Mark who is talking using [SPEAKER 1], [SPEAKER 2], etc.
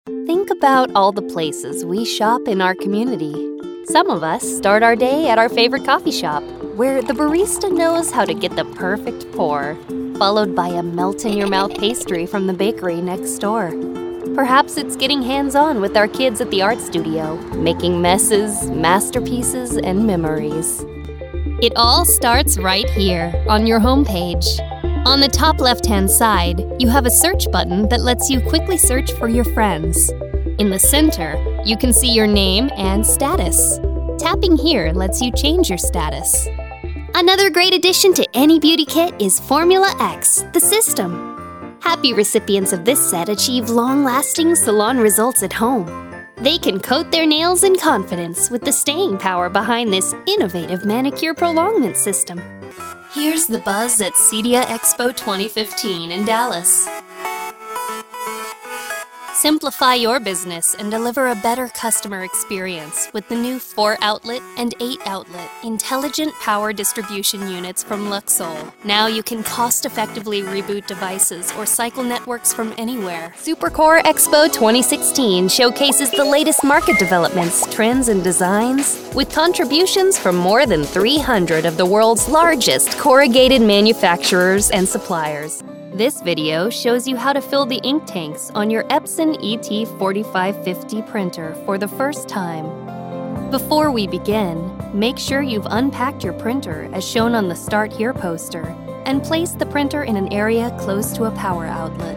[SPEAKER 1] Think about all the places we shop in our community. Some of us start our day at our favorite coffee shop, where the barista knows how to get the perfect pour, followed by a melt-in-your-mouth pastry from the bakery next door. Perhaps it's getting hands-on with our kids at the art studio, making messes, masterpieces, and memories. It all starts right here, on your homepage. On the top left-hand side, you have a search button that lets you quickly search for your friends. In the center, you can see your name and status. Tapping here lets you change your status. Another great addition to any beauty kit is Formula X, the system. Happy recipients of this set achieve long-lasting salon results at home. They can coat their nails in confidence with the staying power behind this innovative manicure prolongment system. Here's the buzz at CEDIA Expo 2015 in Dallas. Simplify your business and deliver a better customer experience with the new 4-outlet and 8-outlet intelligent power distribution units from Luxol. Now you can cost-effectively reboot devices or cycle networks from anywhere. Supercore Expo 2016 showcases the latest market developments, trends, and designs with contributions from more than 300 of the world's largest corrugated manufacturers and suppliers. This video shows you how to fill the ink tanks on your Epson ET4550 printer for the first time. Before we begin, make sure you've unpacked your printer as shown on the Start Here poster and place the printer in an area close to a power outlet.